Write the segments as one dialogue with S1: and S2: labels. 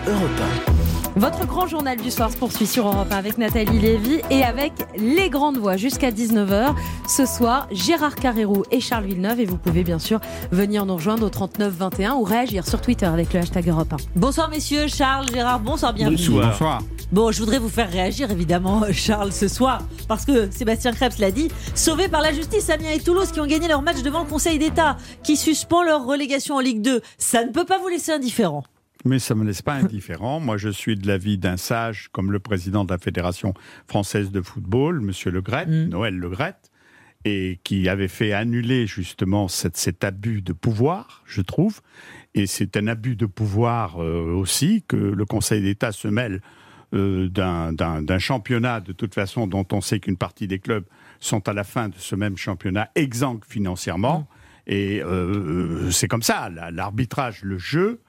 S1: Europe 1.
S2: Votre grand journal du soir se poursuit sur Europe 1 avec Nathalie Lévy et avec les grandes voix jusqu'à 19h. Ce soir, Gérard Carrérou et Charles Villeneuve. Et vous pouvez bien sûr venir nous rejoindre au 39 21 ou réagir sur Twitter avec le hashtag Europe 1.
S3: Bonsoir messieurs, Charles, Gérard, bonsoir, bienvenue.
S4: Bonsoir.
S3: Bon, je voudrais vous faire réagir évidemment, Charles, ce soir, parce que Sébastien Krebs l'a dit, sauvés par la justice, Amiens et Toulouse qui ont gagné leur match devant le Conseil d'État, qui suspend leur relégation en Ligue 2. Ça ne peut pas vous laisser indifférent.
S4: Mais ça ne me laisse pas indifférent. Moi, je suis de l'avis d'un sage comme le président de la Fédération française de football, Monsieur Le Graët, Noël Le Graët, et qui avait fait annuler justement cet abus de pouvoir, je trouve. Et c'est un abus de pouvoir aussi que le Conseil d'État se mêle d'un championnat, de toute façon, dont on sait qu'une partie des clubs sont à la fin de ce même championnat exsangues financièrement. Et c'est comme ça, l'arbitrage, le jeu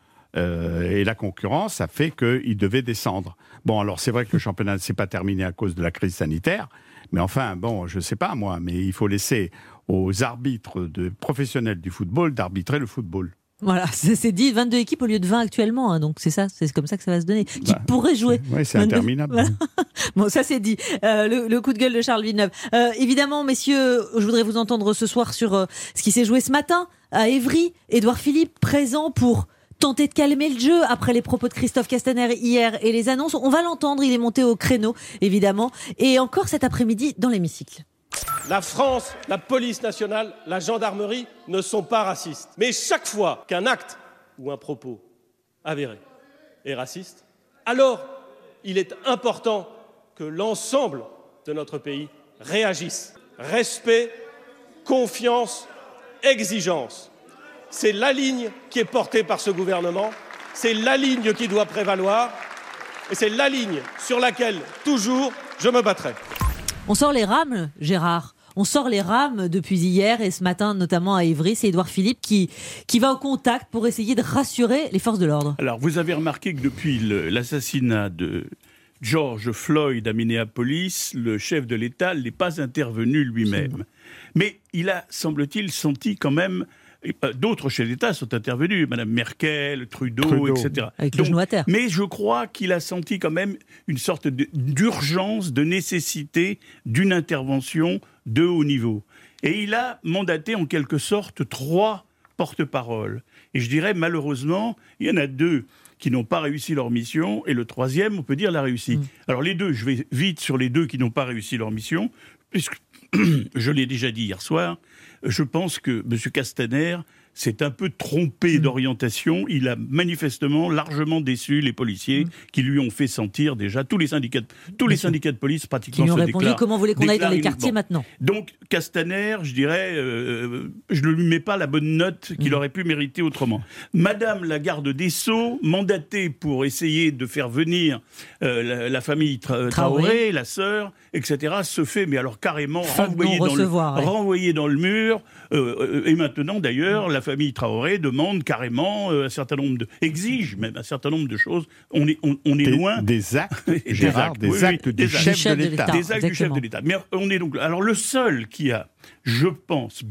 S4: et la concurrence a fait qu'ils devaient descendre. Bon, alors c'est vrai que le championnat ne s'est pas terminé à cause de la crise sanitaire, mais enfin, bon, je ne sais pas moi, mais il faut laisser aux arbitres professionnels du football d'arbitrer le football.
S3: Voilà, c'est dit, 22 équipes au lieu de 20 actuellement, hein, donc c'est ça, c'est comme ça que ça va se donner. Qui pourrait jouer.
S4: Oui, c'est interminable.
S3: Voilà. Bon, ça c'est dit. Le coup de gueule de Charles Villeneuve. Évidemment, messieurs, je voudrais vous entendre ce soir sur ce qui s'est joué ce matin à Évry. Édouard Philippe, présent pour tenter de calmer le jeu après les propos de Christophe Castaner hier et les annonces. On va l'entendre, il est monté au créneau, évidemment. Et encore cet après-midi dans l'hémicycle.
S5: La France, la police nationale, la gendarmerie ne sont pas racistes. Mais chaque fois qu'un acte ou un propos avéré est raciste, alors il est important que l'ensemble de notre pays réagisse. Respect, confiance, exigence. C'est la ligne qui est portée par ce gouvernement, c'est la ligne qui doit prévaloir et c'est la ligne sur laquelle, toujours, je me battrai.
S3: On sort les rames, Gérard. On sort les rames depuis hier et ce matin, notamment à Évry. C'est Édouard Philippe qui va au contact pour essayer de rassurer les forces de l'ordre.
S6: Alors, vous avez remarqué que depuis l'assassinat de George Floyd à Minneapolis, le chef de l'État n'est pas intervenu lui-même. Mais il a, semble-t-il, senti quand même... D'autres chefs d'État sont intervenus, Mme Merkel, Trudeau, etc.
S3: Avec le genou à terre.
S6: Mais je crois qu'il a senti quand même une sorte d'urgence, de nécessité d'une intervention de haut niveau. Et il a mandaté en quelque sorte 3 porte-paroles. Et je dirais malheureusement, il y en a 2 qui n'ont pas réussi leur mission, et le 3e, on peut dire, l'a réussi. Alors les 2, je vais vite sur les 2 qui n'ont pas réussi leur mission, puisque je l'ai déjà dit hier soir, je pense que M. Castaner s'est un peu trompé d'orientation. Il a manifestement largement déçu les policiers qui lui ont fait sentir déjà, tous les syndicats de police pratiquement
S3: qui lui ont
S6: se
S3: répondu
S6: déclarent.
S3: Comment vous voulez qu'on aille dans les quartiers maintenant ?
S6: Donc Castaner, je dirais, je ne lui mets pas la bonne note qu'il aurait pu mériter autrement. Madame la garde des Sceaux, mandatée pour essayer de faire venir la famille Traoré, la sœur, etc., se fait, mais alors carrément renvoyée dans le mur. Et maintenant, d'ailleurs, la famille Traoré demande carrément exige même un certain nombre de choses. On est loin
S4: des actes, Gérard, des actes du chef de l'État.
S6: Des actes du chef de l'État. Mais on est donc alors le seul qui a, je pense,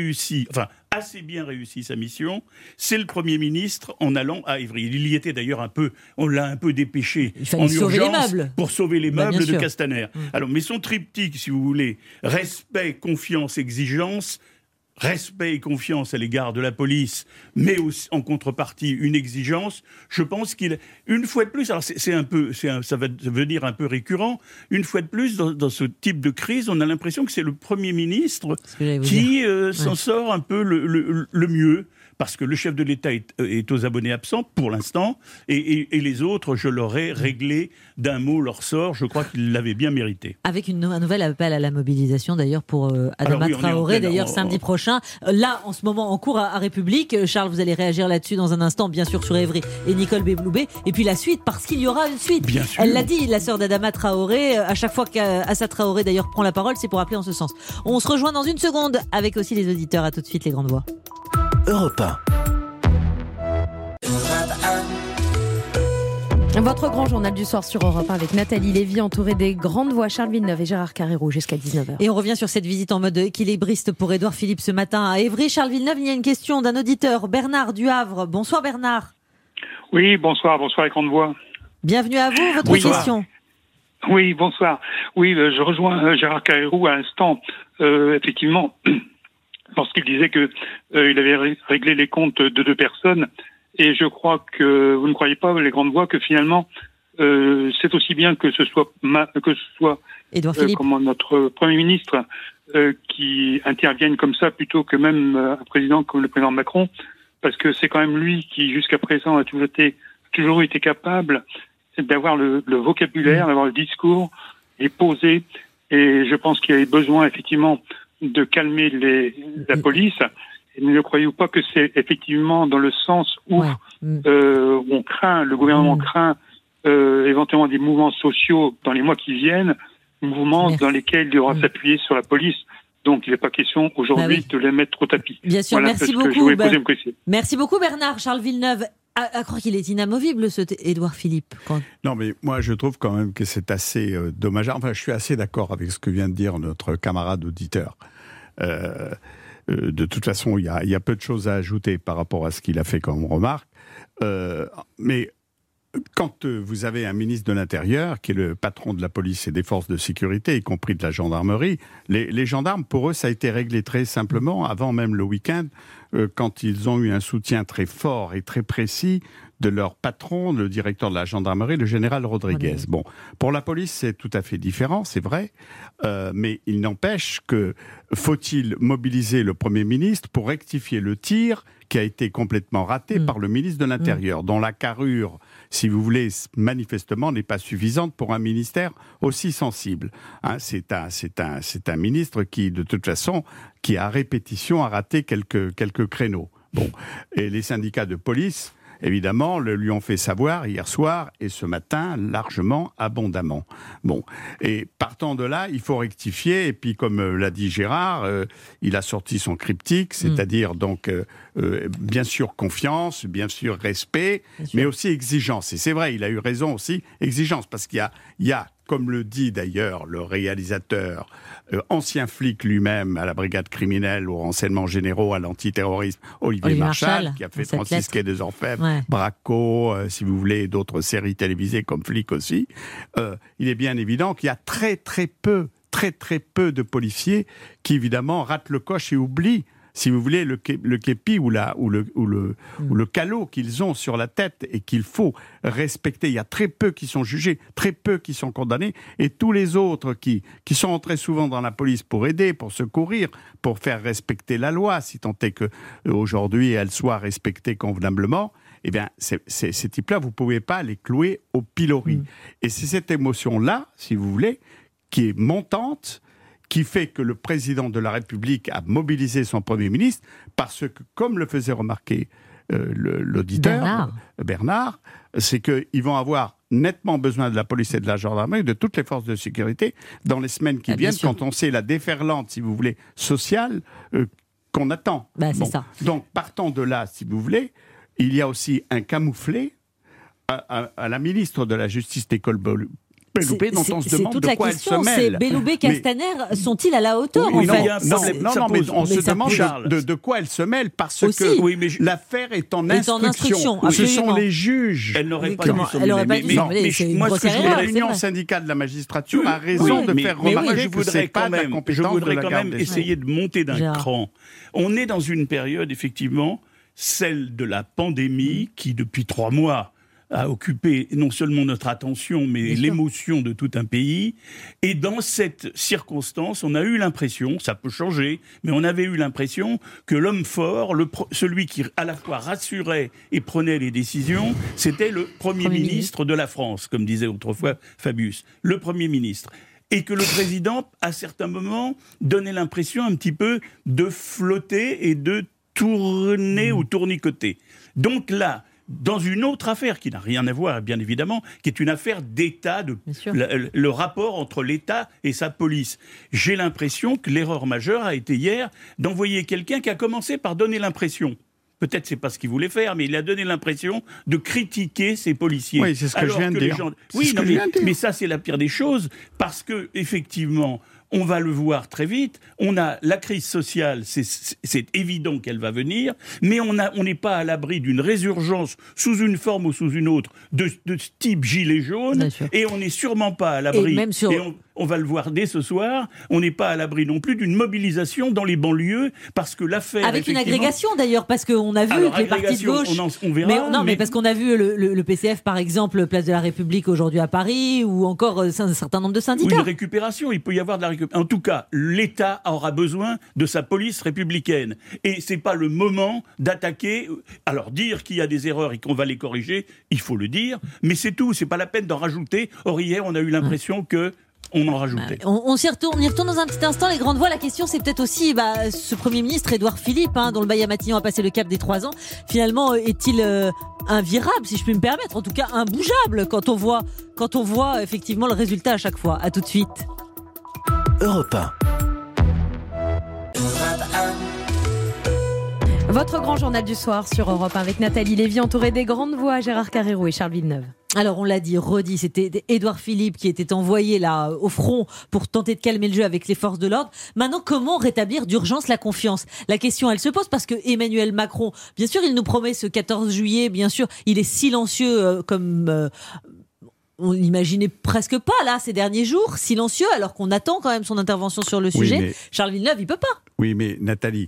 S6: assez bien réussi sa mission, c'est le Premier ministre en allant à Évry. Il y était d'ailleurs on l'a un peu dépêché en urgence pour sauver les meubles de Castaner. Alors, mais son triptyque, si vous voulez, respect, confiance, exigence. Respect et confiance à l'égard de la police, mais aussi en contrepartie une exigence. Je pense une fois de plus, alors ça va devenir un peu récurrent. Une fois de plus, dans ce type de crise, on a l'impression que c'est le Premier ministre qui s'en sort un peu le mieux. Parce que le chef de l'État est aux abonnés absents, pour l'instant, et les autres, je leur ai réglé d'un mot leur sort. Je crois qu'ils l'avaient bien mérité.
S3: Avec un nouvel appel à la mobilisation, d'ailleurs, pour Adama Traoré, d'ailleurs, samedi prochain. Là, en ce moment, en cours à République. Charles, vous allez réagir là-dessus dans un instant, bien sûr, sur Évry et Nicole Belloubet. Et puis la suite, parce qu'il y aura une suite.
S6: Bien sûr.
S3: Elle l'a dit, la sœur d'Adama Traoré. À chaque fois qu'Assa Traoré, d'ailleurs, prend la parole, c'est pour appeler en ce sens. On se rejoint dans une seconde avec aussi les auditeurs. À tout de suite, les grandes voix.
S1: Europe 1.
S2: Votre grand journal du soir sur Europe 1 avec Nathalie Lévy, entourée des grandes voix Charles Villeneuve et Gérard Carrérou jusqu'à 19h.
S3: Et on revient sur cette visite en mode équilibriste pour Édouard Philippe ce matin à Évry. Charles Villeneuve, il y a une question d'un auditeur, Bernard du Havre. Bonsoir Bernard.
S7: Oui, bonsoir les grandes voix.
S3: Bienvenue à vous, votre question.
S7: Oui, bonsoir. Oui, je rejoins Gérard Carrérou à l'instant. Effectivement, lorsqu'il disait que il avait réglé les comptes de 2 personnes, et je crois que vous ne croyez pas, les grandes voix, que finalement c'est aussi bien que ce soit
S3: Édouard Philippe,
S7: notre Premier ministre qui intervienne comme ça plutôt que même un président comme le président Macron, parce que c'est quand même lui qui jusqu'à présent a toujours été capable d'avoir le vocabulaire, d'avoir le discours et posé. Et je pense qu'il y avait besoin effectivement de calmer la police. Et ne croyez-vous pas que c'est effectivement dans le sens où on craint, le gouvernement craint éventuellement des mouvements sociaux dans les mois qui viennent, mouvements dans lesquels il devra s'appuyer sur la police. Donc il n'est pas question aujourd'hui de les mettre au tapis.
S3: Bien sûr,
S7: voilà,
S3: merci beaucoup.
S7: Merci
S3: beaucoup Bernard. Charles Villeneuve, à croire qu'il est inamovible ce Édouard Philippe.
S4: Non, mais moi je trouve quand même que c'est assez dommageable. Enfin, je suis assez d'accord avec ce que vient de dire notre camarade auditeur. De toute façon, il y a peu de choses à ajouter par rapport à ce qu'il a fait comme remarque. Mais quand vous avez un ministre de l'Intérieur qui est le patron de la police et des forces de sécurité, y compris de la gendarmerie, les gendarmes, pour eux, ça a été réglé très simplement, avant même le week-end, quand ils ont eu un soutien très fort et très précis de leur patron, le directeur de la gendarmerie, le général Rodriguez. Bon, pour la police, c'est tout à fait différent, c'est vrai, mais il n'empêche que faut-il mobiliser le Premier ministre pour rectifier le tir qui a été complètement raté par le ministre de l'Intérieur, dont la carrure, si vous voulez, manifestement n'est pas suffisante pour un ministère aussi sensible. Hein, c'est un ministre qui, de toute façon, qui à répétition a raté quelques créneaux. Bon, et les syndicats de police, évidemment, le lui ont fait savoir hier soir et ce matin largement, abondamment. Bon, et partant de là, il faut rectifier. Et puis, comme l'a dit Gérard, il a sorti son cryptique, c'est-à-dire donc bien sûr confiance, bien sûr respect, mais aussi exigence. Et c'est vrai, il a eu raison aussi, exigence, parce qu'il y a, comme le dit d'ailleurs le réalisateur, ancien flic lui-même à la brigade criminelle, aux renseignements généraux, à l'antiterrorisme, Olivier Marchal, qui a fait 36 quais des Orfèvres, Braco, si vous voulez, d'autres séries télévisées comme Flic aussi. Il est bien évident qu'il y a très très peu de policiers qui évidemment ratent le coche et oublient, si vous voulez, le képi ou le calot qu'ils ont sur la tête et qu'il faut respecter. Il y a très peu qui sont jugés, très peu qui sont condamnés, et tous les autres qui sont entrés souvent dans la police pour aider, pour secourir, pour faire respecter la loi, si tant est que aujourd'hui elle soit respectée convenablement, eh bien, ces types-là, vous ne pouvez pas les clouer au pilori. Et c'est cette émotion-là, si vous voulez, qui est montante, qui fait que le président de la République a mobilisé son Premier ministre, parce que, comme le faisait remarquer l'auditeur, Bernard, c'est qu'ils vont avoir nettement besoin de la police et de la gendarmerie, de toutes les forces de sécurité, dans les semaines qui viennent, quand on sait la déferlante, si vous voulez, sociale, qu'on attend.
S3: C'est ça.
S4: Donc, partant de là, si vous voulez, il y a aussi un camouflet à la ministre de la Justice, Nicole Belloubet, dont on se demande de quoi elle se mêle.
S3: Belloubet, Castaner, sont-ils à la hauteur,
S4: en
S3: fait?
S4: Non, mais on se demande de quoi elle se mêle, parce que l'affaire est en instruction. Ce sont les juges.
S6: Elle n'aurait pas dû se
S4: mêler. Moi, la réunion syndicale de la magistrature a raison de faire remarquer que c'est pas de la compétence de la garde des Sceaux. Je voudrais quand même
S6: essayer de monter d'un cran. On est dans une période, effectivement, celle de la pandémie, qui, depuis 3 mois, a occupé non seulement notre attention, mais l'émotion de tout un pays. Et dans cette circonstance, on a eu l'impression, ça peut changer, mais on avait eu l'impression que l'homme fort, celui qui à la fois rassurait et prenait les décisions, c'était le Premier ministre de la France, comme disait autrefois Fabius, le Premier ministre. Et que le président, à certains moments, donnait l'impression un petit peu de flotter et de tourner ou tournicoter. Donc là, dans une autre affaire qui n'a rien à voir, bien évidemment, qui est une affaire d'État, le rapport entre l'État et sa police. J'ai l'impression que l'erreur majeure a été hier d'envoyer quelqu'un qui a commencé par donner l'impression, peut-être c'est pas ce qu'il voulait faire, mais il a donné l'impression de critiquer ses policiers.
S4: Oui, c'est ce que je viens de dire.
S6: Mais ça c'est la pire des choses, parce que effectivement, on va le voir très vite. On a la crise sociale, c'est évident qu'elle va venir, mais on n'est pas à l'abri d'une résurgence sous une forme ou sous une autre de type gilet jaune, et on n'est sûrement pas à l'abri. On va le voir dès ce soir, on n'est pas à l'abri non plus d'une mobilisation dans les banlieues, parce que l'affaire...
S3: Avec une agrégation d'ailleurs, parce qu'on a vu que les partis de gauche...
S6: On verra,
S3: mais parce qu'on a vu le PCF par exemple, place de la République aujourd'hui à Paris, ou encore un certain nombre de syndicats.
S6: Ou une récupération, il peut y avoir de la récupération. En tout cas, l'État aura besoin de sa police républicaine. Et c'est pas le moment d'attaquer... Alors dire qu'il y a des erreurs et qu'on va les corriger, il faut le dire, mais c'est tout, c'est pas la peine d'en rajouter. Or hier, on a eu l'impression que on en rajoutait.
S3: On y retourne dans un petit instant, les grandes voix. La question, c'est peut-être aussi ce Premier ministre, Édouard Philippe, dont le bail à Matignon a passé le cap des 3 ans. Finalement, est-il invirable, si je puis me permettre, en tout cas imbougeable, quand on voit effectivement le résultat à chaque fois. À tout de suite.
S1: Europe 1.
S2: Votre grand journal du soir sur Europe 1 avec Nathalie Lévy, entourée des grandes voix, Gérard Carrérou et Charles Villeneuve.
S3: Alors on l'a dit, redit, c'était Édouard Philippe qui était envoyé là au front pour tenter de calmer le jeu avec les forces de l'ordre. Maintenant, comment rétablir d'urgence la confiance ? La question, elle se pose parce que Emmanuel Macron, bien sûr, il nous promet ce 14 juillet, bien sûr, il est silencieux comme... on n'imaginait presque pas là ces derniers jours, silencieux, alors qu'on attend quand même son intervention sur le sujet.
S4: Mais...
S3: Charles Villeneuve, il peut pas.
S4: Oui, mais Nathalie...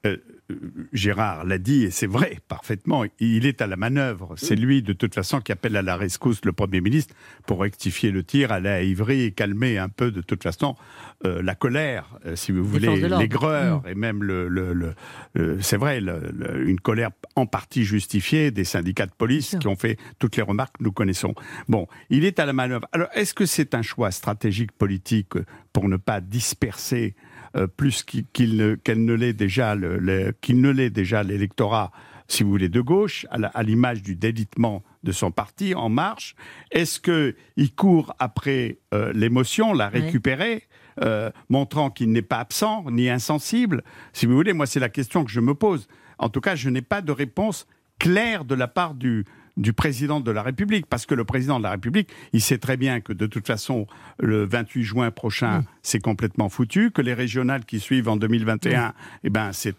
S4: Gérard l'a dit, et c'est vrai, parfaitement, il est à la manœuvre. C'est lui, de toute façon, qui appelle à la rescousse le Premier ministre pour rectifier le tir, aller à Ivry et calmer un peu, de toute façon, la colère, si vous voulez, l'aigreur, et même c'est vrai, une colère en partie justifiée des syndicats de police qui ont fait toutes les remarques que nous connaissons. Bon, il est à la manœuvre. Alors, est-ce que c'est un choix stratégique politique pour ne pas disperser plus qu'il ne l'est déjà l'électorat, si vous voulez, de gauche, à l'image du délitement de son parti, En Marche? Est-ce qu'il court après l'émotion, la récupérer, montrant qu'il n'est pas absent ni insensible? Si vous voulez, moi, c'est la question que je me pose. En tout cas, je n'ai pas de réponse claire de la part du président de la République, parce que le président de la République, il sait très bien que de toute façon, le 28 juin prochain, c'est complètement foutu, que les régionales qui suivent en 2021, c'est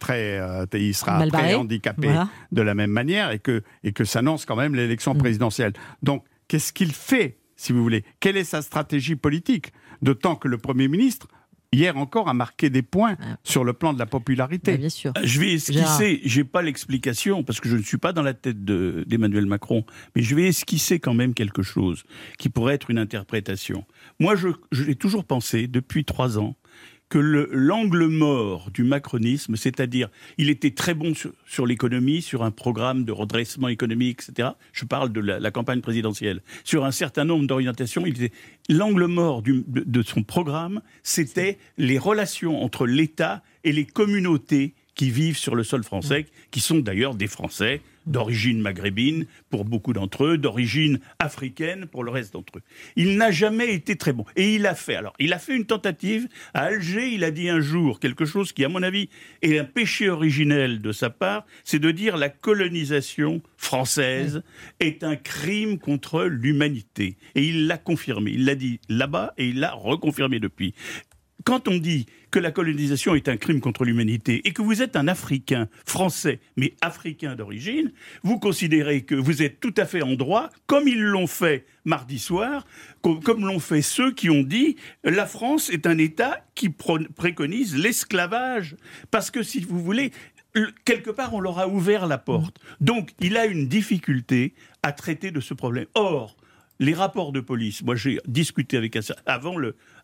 S4: il sera très handicapé de la même manière, et que s'annonce quand même l'élection présidentielle. Donc, qu'est-ce qu'il fait, si vous voulez? Quelle est sa stratégie politique? D'autant que le Premier ministre, hier encore, a marqué des points sur le plan de la popularité.
S3: Bien sûr.
S6: Je vais esquisser, j'ai pas l'explication, parce que je ne suis pas dans la tête d'Emmanuel Macron, mais je vais esquisser quand même quelque chose qui pourrait être une interprétation. Moi, j'ai toujours pensé, depuis 3 ans, que l'angle mort du macronisme, c'est-à-dire, il était très bon sur l'économie, sur un programme de redressement économique, etc. Je parle de la campagne présidentielle. Sur un certain nombre d'orientations, l'angle mort de son programme, c'était les relations entre l'État et les communautés qui vivent sur le sol français, qui sont d'ailleurs des Français d'origine maghrébine pour beaucoup d'entre eux, d'origine africaine pour le reste d'entre eux. Il n'a jamais été très bon. Et il a fait une tentative. À Alger, il a dit un jour quelque chose qui, à mon avis, est un péché originel de sa part, c'est de dire la colonisation française est un crime contre l'humanité. Et il l'a confirmé. Il l'a dit là-bas et il l'a reconfirmé depuis. Quand on dit que la colonisation est un crime contre l'humanité et que vous êtes un Africain français, mais africain d'origine, vous considérez que vous êtes tout à fait en droit, comme ils l'ont fait mardi soir, comme l'ont fait ceux qui ont dit la France est un État qui préconise l'esclavage. Parce que, si vous voulez, quelque part, on leur a ouvert la porte. Donc, il a une difficulté à traiter de ce problème. Or, les rapports de police, moi j'ai discuté avec avant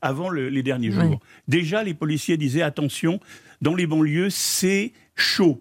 S6: les derniers jours. Déjà, les policiers disaient attention, dans les banlieues, c'est chaud.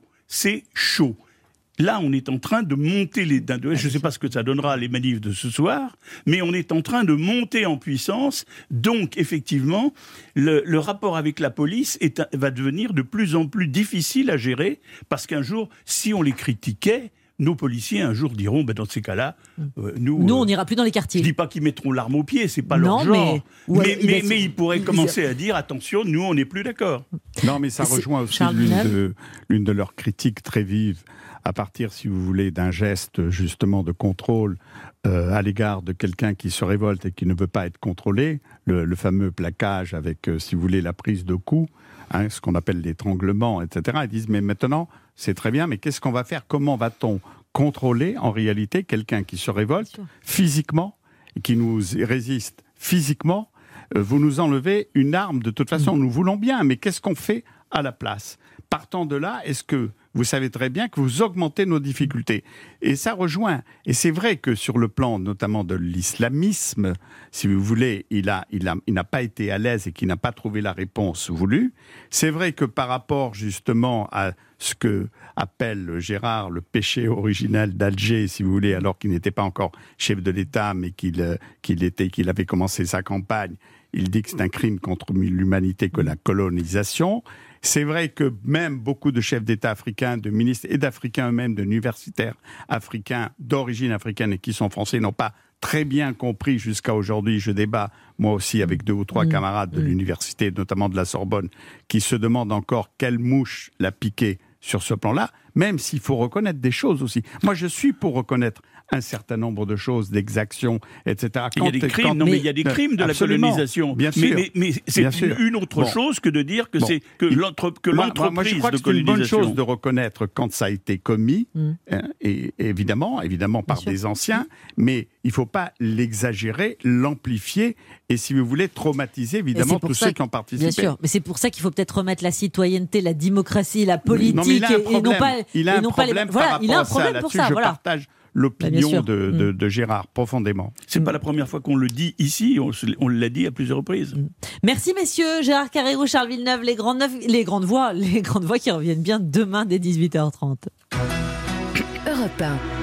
S6: Là, on est en train de monter je ne sais pas ce que ça donnera les manifs de ce soir, mais on est en train de monter en puissance. Donc, effectivement, le rapport avec la police va devenir de plus en plus difficile à gérer, parce qu'un jour, si on les critiquait, nos policiers un jour diront, dans ces cas-là, nous
S3: on n'ira plus dans les quartiers.
S6: Je dis pas qu'ils mettront l'arme au pied, c'est pas leur genre. Mais ils pourraient commencer à dire, attention, nous on n'est plus d'accord.
S4: Non, mais ça rejoint aussi l'une de leurs critiques très vives, à partir, si vous voulez, d'un geste justement de contrôle à l'égard de quelqu'un qui se révolte et qui ne veut pas être contrôlé, le fameux plaquage avec, si vous voulez, la prise de coups, ce qu'on appelle l'étranglement, etc. Ils disent, mais maintenant, c'est très bien, mais qu'est-ce qu'on va faire ? Comment va-t-on contrôler, en réalité, quelqu'un qui se révolte physiquement, et qui nous résiste physiquement ? Vous nous enlevez une arme, de toute façon, nous voulons bien, mais qu'est-ce qu'on fait à la place ? Partant de là, est-ce que vous savez très bien que vous augmentez nos difficultés ? Et ça rejoint. Et c'est vrai que sur le plan notamment de l'islamisme, si vous voulez, il n'a pas été à l'aise et qu'il n'a pas trouvé la réponse voulue. C'est vrai que par rapport justement à ce que appelle Gérard le péché original d'Alger, si vous voulez, alors qu'il n'était pas encore chef de l'État, mais qu'il avait commencé sa campagne, il dit que c'est un crime contre l'humanité que la colonisation. C'est vrai que même beaucoup de chefs d'État africains, de ministres et d'Africains eux-mêmes, d'universitaires africains, d'origine africaine et qui sont français, n'ont pas très bien compris jusqu'à aujourd'hui. Je débat moi aussi avec 2 ou 3 camarades de l'université, notamment de la Sorbonne, qui se demandent encore quelle mouche l'a piqué sur ce plan-là, même s'il faut reconnaître des choses aussi. Moi, je suis pour reconnaître un certain nombre de choses, d'exactions, etc.
S6: Il y a des crimes, mais il y a des crimes de la colonisation.
S4: Bien sûr.
S6: Mais c'est une autre chose que de dire que c'est que l'entreprise
S4: moi, je crois que c'est une bonne chose de reconnaître quand ça a été commis, et évidemment par des anciens, mais il ne faut pas l'exagérer, l'amplifier, et si vous voulez, traumatiser évidemment tous ceux qui ont participé.
S3: Bien sûr, mais c'est pour ça qu'il faut peut-être remettre la citoyenneté, la démocratie, la politique, et non pas...
S4: Il a un problème par rapport à ça, là-dessus, je partage l'opinion de Gérard, profondément.
S6: C'est pas la première fois qu'on le dit ici, on l'a dit à plusieurs reprises.
S3: Merci messieurs, Gérard Carrérou, Charles Villeneuve, les grandes voix qui reviennent bien demain dès 18h30.
S1: Europe 1.